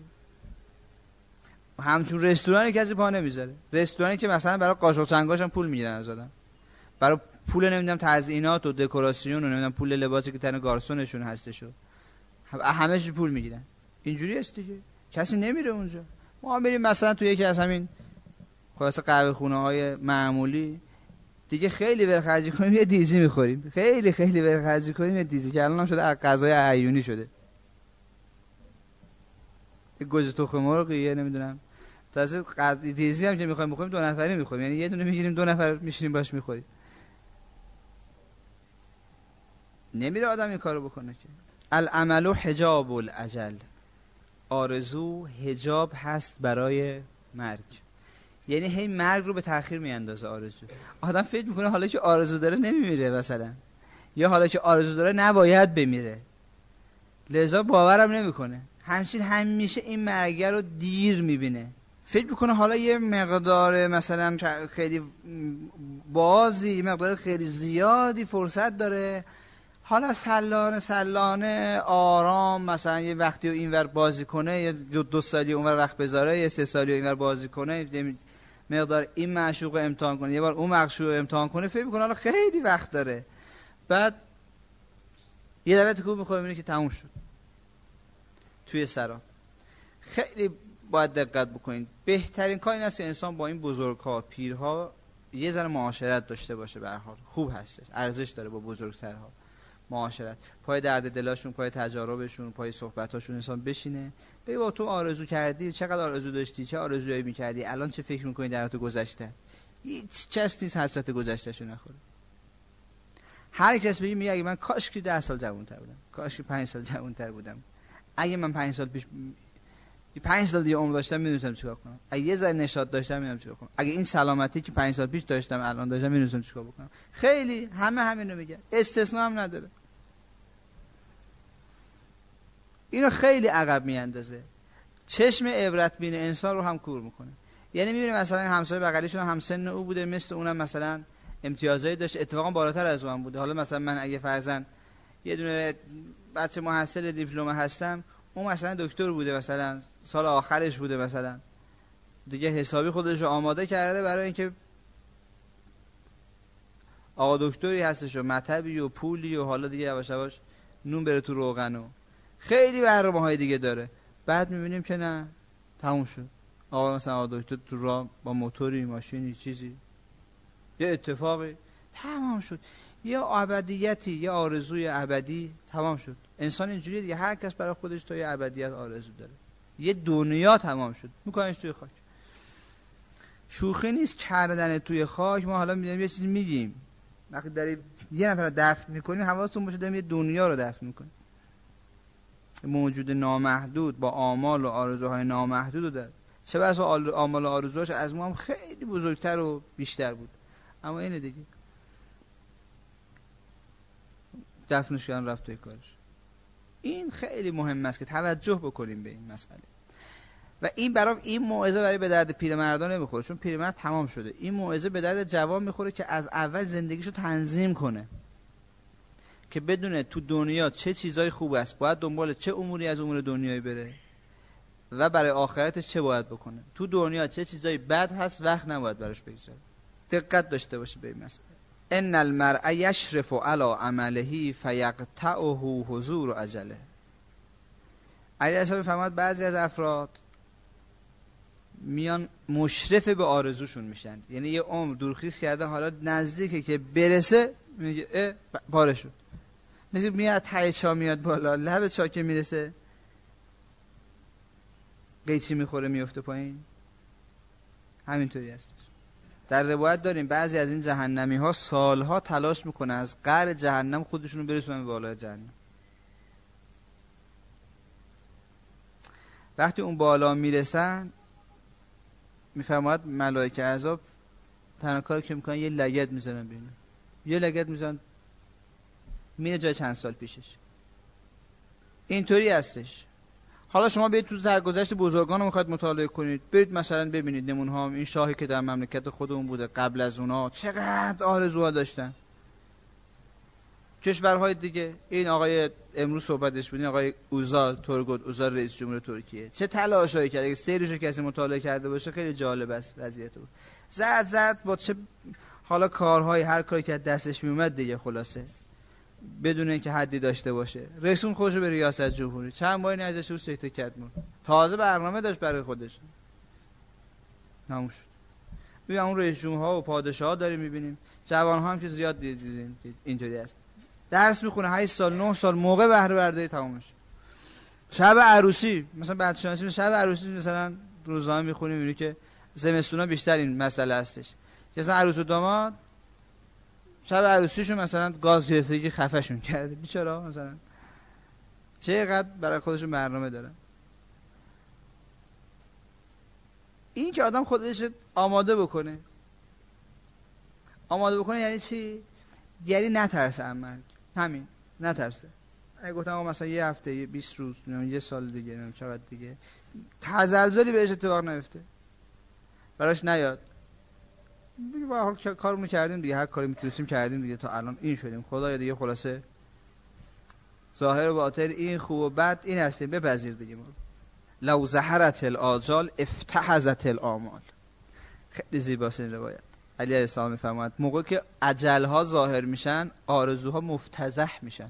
همچون رستورانی کسی پا نمیذاره. رستورانی که مثلا برای قاشق چنگاش هم پول میگیرن از آدم، برای پول نمیدونم تزیینات و دکوراسیون و نمیدونم پول لباسی که تن گارسونشون هستشو، همه‌ش پول میگیرن. اینجوری است دیگه، کسی نمیره اونجا. ما میریم مثلا تو یکی از همین خلاصه قهوه خونه‌های معمولی دیگه، خیلی ورخرجی کنیم یه دیزی میخوریم، خیلی ورخرجی کنیم یه دیزی که الان هم شده غذای عیونی شده. یه گوجه تخم مرغ، یه نمیدونم تازه دیزی هم که میخوایم بخوریم 2 نفری میخوریم، یعنی یه دونه میگیریم 2 نفر میشینیم باش میخوریم. نمیره آدم این کارو بکنه که. العمل حجاب الاجل، آرزو حجاب هست برای مرگ. یعنی هی مرگ رو به تأخیر میاندازه آرزو. آدم فکر میکنه حالا که آرزو داره نمیمیره مثلا، یا حالا که آرزو داره نباید بمیره، لذا باورم نمیکنه، همیشه این مرگ رو دیر میبینه. فکر میکنه حالا یه مقدار مثلا خیلی بازی، مقدار خیلی زیادی فرصت داره، حالا سلانه آرام مثلا یه وقتی رو اینور بازی کنه، یه 2 سالی اونور وقت بذاره، یه 3 سالی اینور بازی کنه، مقدار این معشوق امتحان کنه، یه بار اون معشوق امتحان کنه، فکر میکنه حالا خیلی وقت داره. بعد یه دفعه تکون میخوره میبینه که تموم شد توی سرا. خیلی باید دقت بکنید. بهترین کار این است که انسان با این بزرگ‌ها، پیرها یه ذره معاشرت داشته باشه. به هر حال خوب هستش، ارزش داره با بزرگسرها معاشرت، پای درد دلاشون، پای تجاربشون، پای صحبتاشون انسان بشینه بگه با تو آرزو کردی، چقدر آرزو داشتی، چه آرزویی می‌کردی، الان چه فکر می‌کنی در تو گذشته. هیچ کس نیست حسرت گذشتهشو نخوره. هر کس میگه اگه من کاش که 10 سال جوان‌تر بودم، کاش که 5 سال جوان‌تر بودم، اگه من 5 سال پیش 5 سال دیگه عمر داشتم می‌دونستم چیکار کنم، اگه یه ذره نشاط داشتم می‌دونم چیکار کنم، اگه این سلامتی که 5 سال پیش داشتم الان داشتم می‌دونستم چیکار بکنم. خیلی همینو میگه، استثنا هم نداره. اینو خیلی عقب میاندازه، چشم عبرت بین انسان رو هم کور میکنه. یعنی میبینه مثلا همسایه بغلیشون هم سن او بوده، مثل اونم مثلا امتیازایی داشت، اتفاقا بالاتر از اون بوده. حالا مثلا من اگه فرضاً یه دونه بچه محصل دیپلم هستم، اون مثلا دکتر بوده، مثلا سال آخرش بوده، مثلا دیگه حسابی خودش رو آماده کرده برای اینکه آقا دکتری هستش و مطبی و پولی و حالا دیگه یواش یواش نون بره تو روغن و خیلی برنامه‌های دیگه داره. بعد می‌بینیم که نه، تموم شد. آقا مثلا آقا دکتر تو راه با موتوری، ماشینی، چیزی، یه اتفاقی تمام شد، یه ابدیتی، یه آرزوی ابدی تمام شد. انسان اینجوریه دیگه، هر کس برای خودش تا یه ابدیت آرزو داره. یه دنیا تمام شد، می‌کننش توی خاک. شوخی نیست کردن توی خاک. ما حالا می‌دونیم یه چیزی میگیم، وقتی داریم یه نفر رو دفن می‌کنیم حواستون باشه داریم یه دنیا رو دفن می‌کنیم. موجود نامحدود با آمال و آرزوهای نامحدود داره. چه بسا آمال و آرزوهاش از ما هم خیلی بزرگتر و بیشتر بود، اما اینه دیگه، دفنش کردن رفت توی کارش. این خیلی مهم است که توجه بکنیم به این مسئله. و این برای این موعظه برای به درد پیرمردان نمیخوره، چون پیرمرد تمام شده. این موعظه به درد جوان میخوره که از اول زندگیشو تنظیم کنه، که بدونه تو دنیا چه چیزای خوب است، باید دنبال چه اموری از امور دنیایی بره، و برای آخرتش چه باید بکنه. تو دنیا چه چیزای بد هست، وقت نباید براش بگذاره. دقت داشته باشه به این مسئله. ان المرء یشرف علی عمله فیقطعه حضور اجله. علی اصحاب فرمود بعضی از افراد میان مشرف به آرزوشون میشن، یعنی یه عمر دورخیز کرده، حالا نزدیکه که برسه میگه پاره شد. میاد ته چا میاد بالا، لب چا که میرسه قیچی میخوره میفته پایین. همینطوری هستش. در روایت داریم بعضی از این جهنمی ها سالها تلاش میکنه از قعر جهنم خودشونو برسونن به بالای جهنم. وقتی اون بالا میرسن میفرماید ملائکه عذاب تنها کاری که میکنن یه لگد میزنن بینه، یه لگد میزنن میره جای چند سال پیشش. اینطوری هستش. حالا شما برید تو سرگذشت بزرگان رو میخواید مطالعه کنید، برید مثلا ببینید نمونه ها، این شاهی که در مملکت خودمون بوده قبل از اونها چقدر آرزوها داشتن. کشورهای دیگه، این آقای امروز صحبتش بودین، آقای اوزال تورگوت اوزال، رئیس جمهور ترکیه، چه تلاشایی کرده. اگه سیرشو کسی مطالعه کرده باشه خیلی جالب است وضعیت او. زد با چه حالا کارهای، هر کاری که دستش میومد دیگه، خلاصه بدون اینکه حدی داشته باشه رسون خودش به ریاست جمهوری. چند ماهی ازش رو سکته کرد، تازه برنامه داشت برای خودش، تموم شد. ببین اون رئیس جمهورها و پادشاها داریم میبینیم، جوان‌ها هم که زیاد دیدین اینطوری است. درس میخونه 8 سال 9 سال، موقع بهره برداری تمومش. شب عروسی مثلا بعد شانسی، شب عروسی مثلا روزنامه میخونیم میبینی که زمستونا بیشتر این مسئله هستش که مثلا عروس و داماد شب عروسیشون مثلا گاز گرفتگی خفهشون کرده، بیچاره مثلا چقدر برای خودشون برنامه دارن. این که آدم خودش آماده بکنه یعنی چی؟ یعنی نترسه عمل، همین، نترسه. اگه گفتم آقا مثلا یه هفته، یه 20 روز، یه سال دیگه، نمیدونم چقدر دیگه، تزلزلی بهش اتفاق نیفته، براش نیاد، با حال کارمون کردیم دیگه، هر کاری میتونستیم کردیم دیگه، تا الان این شدیم، خدایا دیگه خلاصه ظاهر و باطن این خوب و بد این هستیم، بپذیر دیگه. ما لو زهرت الآجال افتحزت الآمال. خیلی زیباست این روایت. علی علیه السلام میفرماید موقعی که اجل‌ها ظاهر میشن آرزوها مفتضح میشن،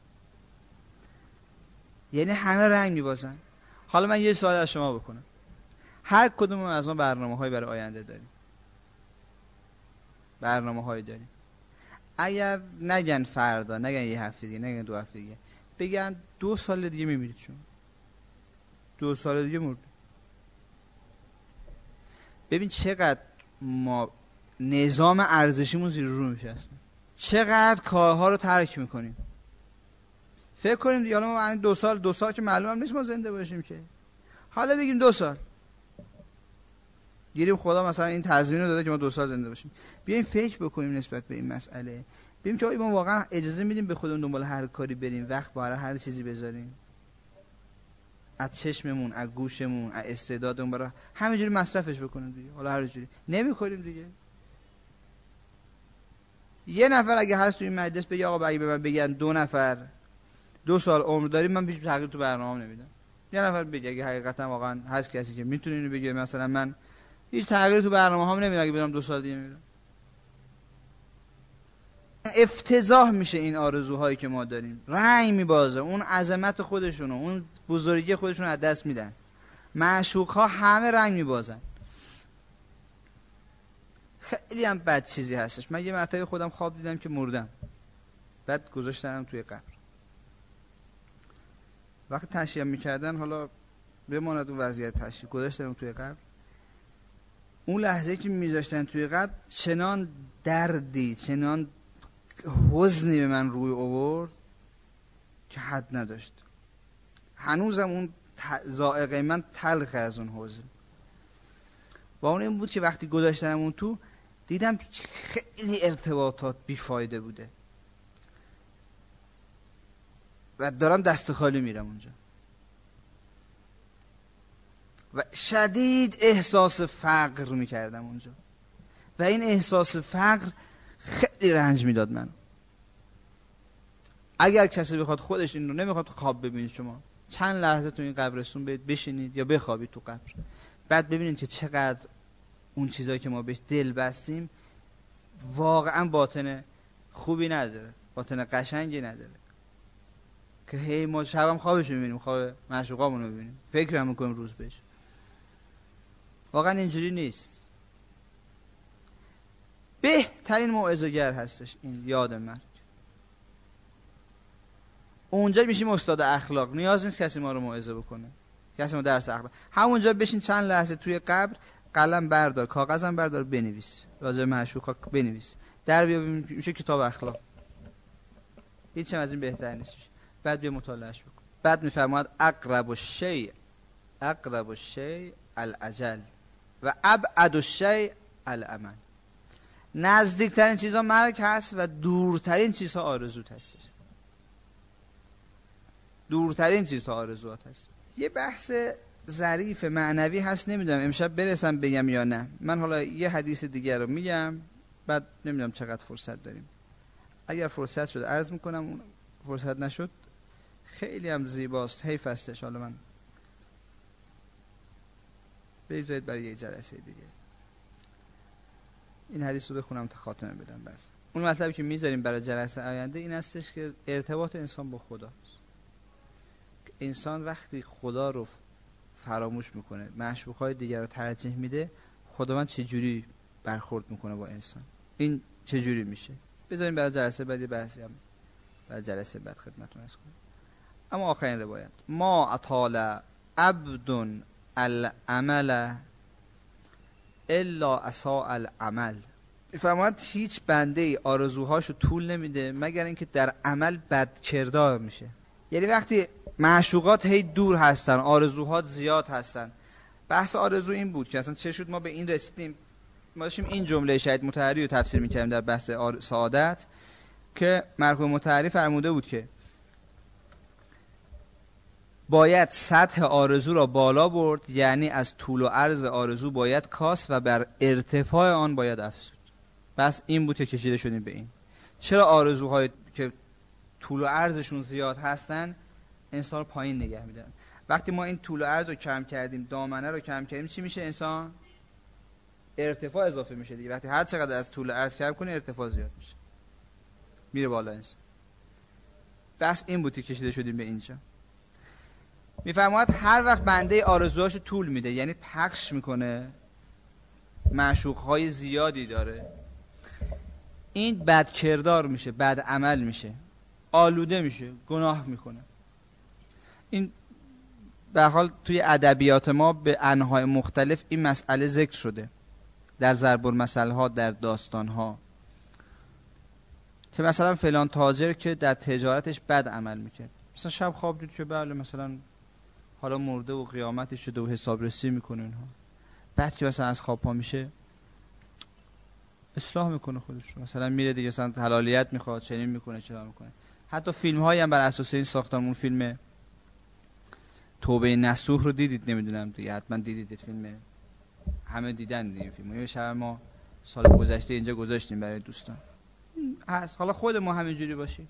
یعنی همه رنگ میبازن. حالا من یه سوال از شما بکنم، هر کدوم از ما برنامه‌هایی برای آینده داریم، برنامه‌هایی داریم. اگر نگن فردا، نگن یه هفته دیگه، نگن 2 هفته دیگه، بگن 2 سال دیگه میمیرید، شما 2 سال دیگه مرد. ببین چقدر ما نظام ارزشیمون زیر رو میشه اصلا، چقدر کارها رو ترک میکنیم. فکر کنیم دیگه، حالا ما 2 سال که معلوم هم نیست ما زنده باشیم که، حالا بگیم 2 سال گیریم خدا مثلا این تضمین رو داده که ما 2 سال زنده باشیم. بیایم فکر بکنیم نسبت به این مسئله، ببینیم که ما واقعا اجازه میدیم به خودمون دنبال هر کاری بریم، وقت برای هر چیزی بذاریم، از چشممون، از گوشمون، از استعدادمون برای همینجوری مصرفش بکنیم دیگه. حالا هر جوری نمی‌کنیم دیگه. یه نفر اگه هست تو این مجلس بگه آقا اگه به من بگن 2 نفر 2 سال عمر داریم، من هیچ تغییر تو برنامه‌ام نمیدم. یه نفر بگه اگه حقیقتا واقعا هست کسی که میتونه اینو بگه، مثلا من هیچ تغییر تو برنامه‌ام نمیدم اگه برم 2 سال دیگه میرم. افتضاح میشه این آرزوهایی که ما داریم، رنگ میبازه، اون عظمت خودشونو، اون بزرگی خودشونو از دست میدن. معشوق‌ها همه رنگ میبازن. خیلی هم بد چیزی هستش. من یه مرتبه خودم خواب دیدم که مردم، بعد گذاشتم توی قبر. وقتی تشییع میکردن، حالا بماند اون وضعیت تشییع، گذاشتم توی قبر. اون لحظه که میذاشتن توی قبر، چنان دردی، چنان حزنی به من روی آورد که حد نداشت. هنوزم اون ذائقه من تلخه از اون حزن. و اون این بود که وقتی گذاشتم اون تو، دیدم خیلی ارتباطات بیفایده بوده و دارم دست خالی میرم اونجا و شدید احساس فقر میکردم اونجا و این احساس فقر خیلی رنج میداد من. اگر کسی بخواد خودش این رو نمیخواد خواب ببینید، شما چند لحظه تو این قبرستون بشینید یا بخوابید تو قبر، بعد ببینید که چقدر اون چیزایی که ما بهش دل بستیم واقعا باطن خوبی نداره، باطن قشنگی نداره، که هی ما شبم خوابش میبینیم، خواب معشوقامون رو میبینیم، فکر هم میکنیم روز بهش. واقعا اینجوری نیست. بهترین موعظه‌گر هستش این یاد مرگ. اونجا میشیم استاد اخلاق، نیاز نیست کسی ما رو موعظه بکنه، کسی ما درس اخلاق. همونجا بشین چند لحظه توی قبر، قلم بردار، کاغذم بردار، بنویس، راجع به معشوقا بنویس، در بیا، میشه کتاب اخلاق. هیچ از این بهتر نیست. بعد بیا مطالعهش بکن. بعد میفرماید اقرب الشیء الاجل و ابعد الشیء الامل. نزدیکترین چیزها مرگ هست و دورترین چیزها آرزوت هستش. دورترین چیزها آرزوات هست. یه بحث ظریف معنوی هست، نمیدونم امشب برسم بگم یا نه. من حالا یه حدیث دیگر رو میگم، بعد نمیدونم چقدر فرصت داریم. اگر فرصت شد عرض میکنم، فرصت نشد خیلی هم زیباست، حیف هستش. حالا من بذارید برای یه جلسه دیگه این حدیث رو بخونم تا خاتمه بدم. بس اون مطلبی که میذاریم برای جلسه آینده این هستش که ارتباط انسان با خدا، انسان وقتی خدا رو فراموش میکنه، معشوقهای دیگر رو ترجیح میده، خداوند چجوری برخورد میکنه با انسان، این چجوری میشه. بذاریم برای جلسه بعد، بحثی هم برای جلسه بعد خدمتتون عرض کنم. اما آخرین روایت، ما اطال عبد العمل الا اساء العمل میفرماید هیچ بنده ای آرزوهاشو طول نمیده مگر اینکه در عمل بد کردار میشه. یعنی وقتی معشوقات هی دور هستن، آرزوهات زیاد هستن. بحث آرزو این بود که اصلا چه شد ما به این رسیدیم. ما داشتیم این جمله شهید مطهری رو تفسیر میکردیم در بحث سعادت که مرحوم مطهری فرموده بود که باید سطح آرزو را بالا برد، یعنی از طول و عرض آرزو باید کاست و بر ارتفاع آن باید افزود. بس این بود که کشیده شدیم به این. چرا آرزوهای که طول و عرضشون زیاد هستن انسان رو پایین نگه میدن؟ وقتی ما این طول و عرض رو کم کردیم، دامنه رو کم کردیم، چی میشه؟ انسان ارتفاع اضافه میشه دیگه. وقتی هر چقدر از طول و عرض کم کنی ارتفاع زیاد میشه، میره بالا انسان. بس این بود که کشیده شدیم به اینجا. میفرماید هر وقت بنده آرزوهاشو طول میده، یعنی پخش میکنه، معشوقهای زیادی داره، این بد کردار میشه، بد عمل میشه، آلوده میشه، گناه میکنه. این به حال توی ادبیات ما به انواع مختلف این مسئله ذکر شده، در ضرب المثل ها، در داستان ها، که مثلا فلان تاجر که در تجارتش بد عمل میکرد، مثلا شب خواب دید که بله مثلا حالا مرده و قیامتش شده و حسابرسی میکنه اینها، بعد که مثلا از خواب پا میشه اصلاح میکنه خودش رو، مثلا میره دیگه مثلا حلالیت میخواد، چنین میکنه، چرا میکنه. حتی فیلم هایی هم بر اساس این ساختن. اون فیلم توبه نصوح رو دیدید؟ نمیدونم دیگه، حتما دیدید. فیلم همه دیدن این فیلم. یه شب ما سال گذشته اینجا گذاشتیم برای دوستان هست. حالا خود ما همینجوری باشیم.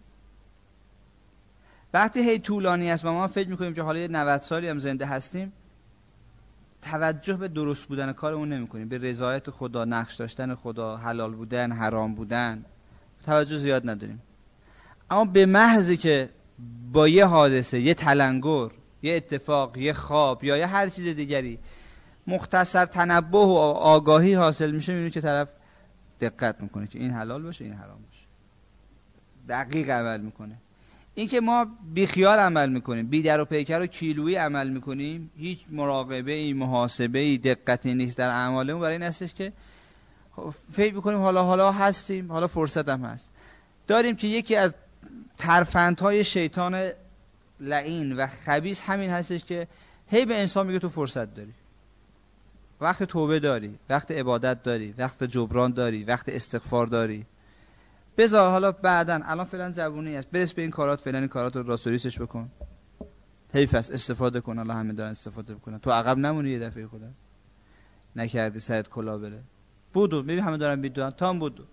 وقتی هی طولانی است و ما فکر میکنیم که حالا یه 90 سالی هم زنده هستیم، توجه به درست بودن کارمون نمیکنیم، به رضایت خدا، نقش داشتن خدا، حلال بودن، حرام بودن توجه زیاد نداریم. اما به محضی که با یه حادثه، یه تلنگر، یه اتفاق، یه خواب یا یه هر چیز دیگری مختصر تنبه و آگاهی حاصل میشه، میبینید که طرف دقت میکنه که این حلال باشه، این حرام باشه، دقیق عمل میکنه. این که ما بی خیال عمل میکنیم، بی در و پیکر و کیلویی عمل میکنیم، هیچ مراقبه ای، محاسبه ای، دقتی نیست در اعمالمون، برای این هستش که فکر میکنیم حالا هستیم، حالا فرصت هم هست. داریم که یکی از ترفندهای شیطان لعین و خبیث همین هستش که هی به انسان میگه تو فرصت داری، وقت توبه داری، وقت عبادت داری، وقت جبران داری، وقت استغفار داری، بذار حالا بعدن، الان فعلا جوونی است، برس به این کارات، فعلا این کارات رو راستوریسش بکن، حیف است، استفاده کن، حالا همه دارن استفاده میکنن، تو عقب نمونی یه دفعه خدا نکردی سرت کلا بره، بودو ببین همه دارن میدونن، تا هم بودو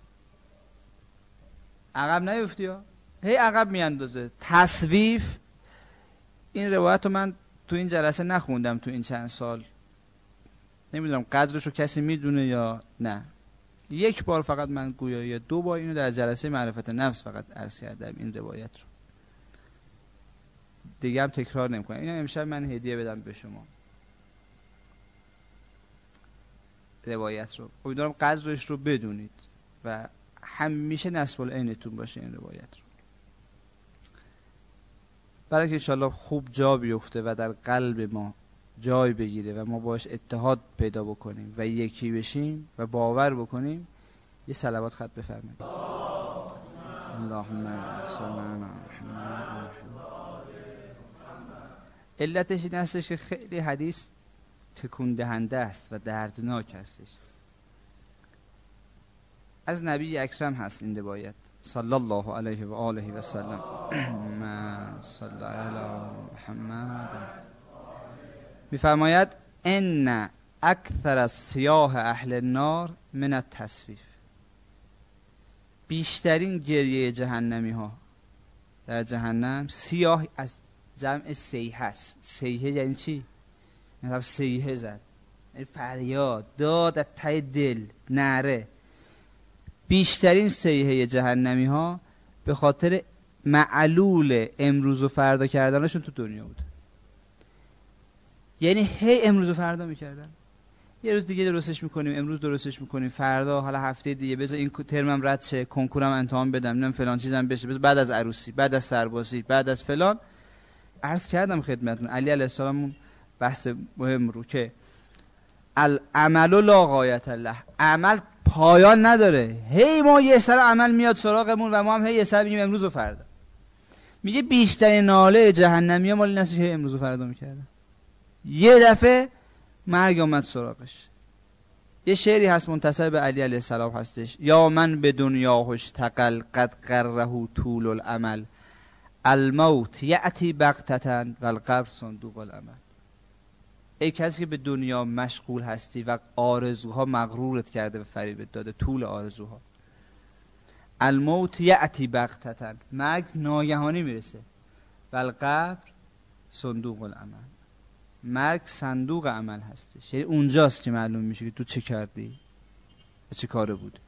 عقب نیفتی ها، هی عقب میاندازه. تصویف، این روایت رو من تو این جلسه نخوندم تو این چند سال، نمیدونم قدرشو کسی میدونه یا نه. یک بار فقط من گویا یا 2 بار اینو در جلسه معرفت نفس فقط عرض کردم این روایت رو، دیگه هم تکرار نمی‌کنم. اینو امشب من هدیه بدم به شما روایت رو، امیدوارم قدرش رو بدونید و همیشه نصب العینتون باشه این روایت رو، برای که انشاءالله خوب جا بیفته و در قلب ما جای بگیره و ما باش اتحاد پیدا بکنیم و یکی بشیم و باور بکنیم. یه صلوات خط بفرمایید. اللهم صل علی محمد. علتش این هستش که خیلی حدیث تکون دهنده است و دردناک هستش. از نبی اکرم هست این روایت صلی الله علیه و آله و سلم. من صلی علی محمد. میفرماید ان اکثر الصیاح اهل النار من التسویف، بیشترین گریه جهنمی ها در جهنم، سیاه از جمع سیحه است. سیحه یعنی چی؟ یعنی سیحه زد، یعنی فریاد، داد از ته دل، نعره. بیشترین سیحه جهنمی ها به خاطر معلول امروز و فردا کردنشون تو دنیا بود. یعنی هی امروز و فردا میکردن، یه روز دیگه درستش میکنیم، امروز درستش میکنیم، فردا، حالا هفته دیگه بذار این ترمم رد شه، کنکورم امتحان بدم، نمیدونم فلان چیزم بشه، بذار بعد از عروسی، بعد از سربازی، بعد از فلان. عرض کردم خدمتتون علی علیه السلام اون بحث مهم رو که العمل لا غایت له، عمل پایان نداره. هی ما یه سر عمل میاد سراغمون و ما هم هی یه سر میگیم امروز و فردا. میگه بیشترین ناله جهنمی ها مال نسی که امروز و فردا میکردن. یه دفعه مرگ اومد سراغش. یه شعری هست منتسب به علی علیه السلام هستش: یا من به دنیا اشتغل قد قره طول الامل، الموت یأتی بغتة و القبر صندوق العمل. ای کسی که به دنیا مشغول هستی و آرزوها مغرورت کرده و فریبت داده، طول آرزوها. الموت یأتی بغتة، مرگ ناگهانی میرسه. و القبر صندوق العمل، مرگ صندوق عمل هستش. یعنی اونجاست که معلوم میشه که تو چه کردی و چه کاره بودی.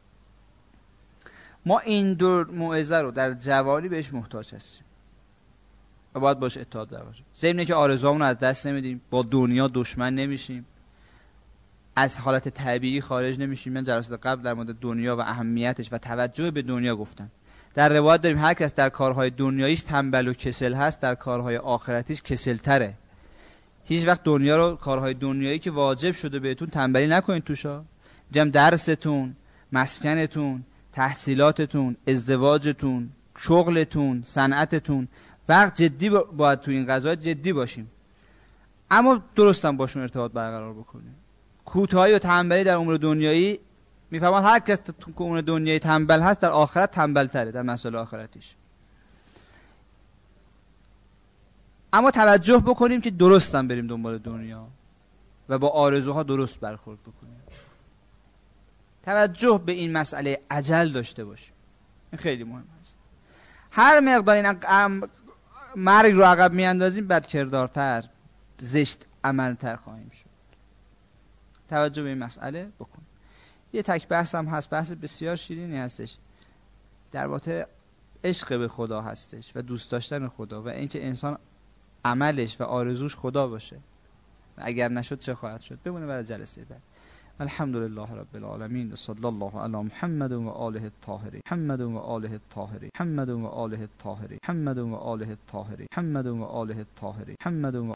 ما این دو موعظه رو در جوانی بهش محتاج هستیم و باید باش اتحاد برقرار. ضمن که آرزوامون رو از دست نمیدیم، با دنیا دشمن نمیشیم، از حالت طبیعی خارج نمیشیم. من جلسات قبل در مورد دنیا و اهمیتش و توجه به دنیا گفتم. در روایت داریم هر کس در کارهای دنیاییش تنبل و کسل هست، در کارهای آخرتیش کسل‌تره. هیچ وقت دنیا رو، کارهای دنیایی که واجب شده بهتون، تنبلی نکنید توشا. دیدم درستون، مسکنتون، تحصیلاتتون، ازدواجتون، شغلتون، صنعتتون، وقت جدی باید تو این قضايا جدی باشیم، اما درستم باشون ارتباط برقرار بکنیم. کوتاهی و تنبلی در امور دنیایی، میفهمن هر کس تو امور دنیایی تنبل هست در آخرت تنبل تره در مسائل آخرتیش. اما توجه بکنیم که درستم بریم دنبال دنیا و با آرزوها درست برخورد بکنیم. توجه به این مسئله اجل داشته باشیم، این خیلی مهم است. هر مقدار این مرگ رو عقب میاندازیم بدکردارتر، زشت عملتر خواهیم شد. توجه به این مسئله بکن. یه تک بحث هم هست، بحث بسیار شیرینی هستش، در واقع عشق به خدا هستش و دوست داشتن خدا و اینکه انسان عملش و آرزوش خدا باشه و اگر نشد چه خواهد شد. بمونه برای جلسه بعد. الحمدلله رب العالمین و صلی الله علی محمد و آله الطاهرین، محمد و آله الطاهرین، محمد و آله الطاهرین، محمد و آله الطاهرین، محمد و آله الطاهرین، محمد و